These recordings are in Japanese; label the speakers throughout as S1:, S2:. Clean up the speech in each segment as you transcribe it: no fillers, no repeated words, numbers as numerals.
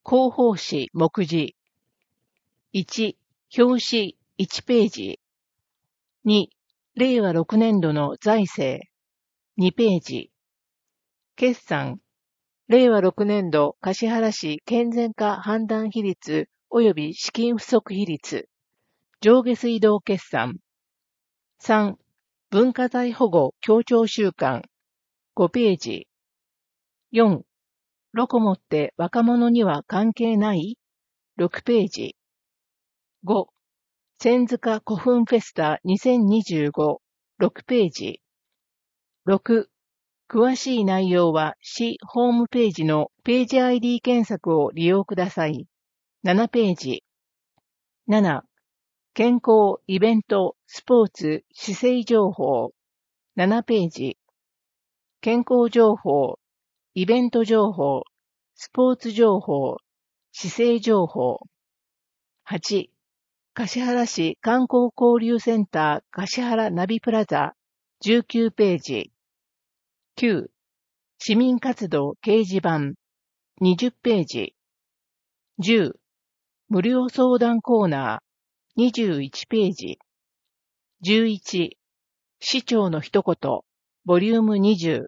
S1: 広報誌目次。1、表紙1ページ。2、令和6年度の財政2ページ。決算。令和6年度橿原市健全化判断比率及び資金不足比率。上下水道決算。3、文化財保護協調週間5ページ。4、ロコモって若者には関係ない6ページ。5、千塚古墳フェスタ2025 6ページ。6、詳しい内容は市ホームページのページ ID 検索を利用ください。7ページ。7、健康、イベント、スポーツ、姿勢情報。7ページ。健康情報、イベント情報、スポーツ情報、姿勢情報。8、橿原市観光交流センター橿原ナビプラザ19ページ。9、市民活動掲示板20ページ。10、無料相談コーナー21ページ。11、市長の一言ボリューム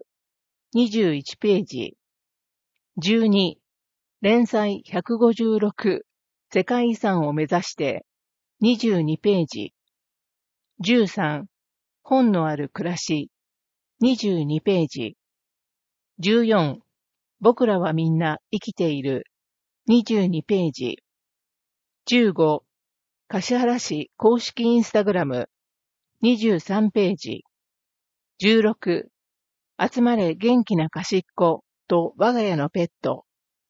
S1: 20、21ページ。12、連載156世界遺産を目指して22ページ。13、本のある暮らし22ページ。14、僕らはみんな生きている22ページ。15、橿原市公式インスタグラム23ページ。16、集まれ元気な端っこと我が家のペット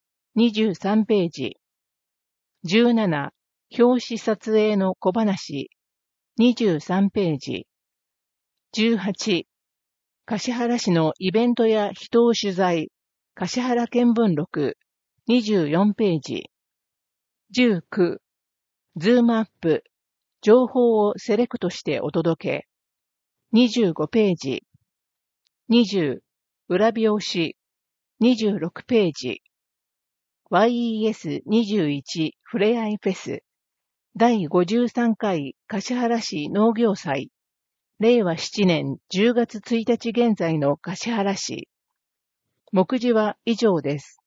S1: 23ページ。17、表紙撮影の小話23ページ。18、橿原市のイベントや人を取材橿原見聞録24ページ。19、ズームアップ情報をセレクトしてお届け25ページ。20、裏表紙26ページ。YES21 ふれあいフェス第53回橿原市農業祭令和7年10月1日現在の橿原市。目次は以上です。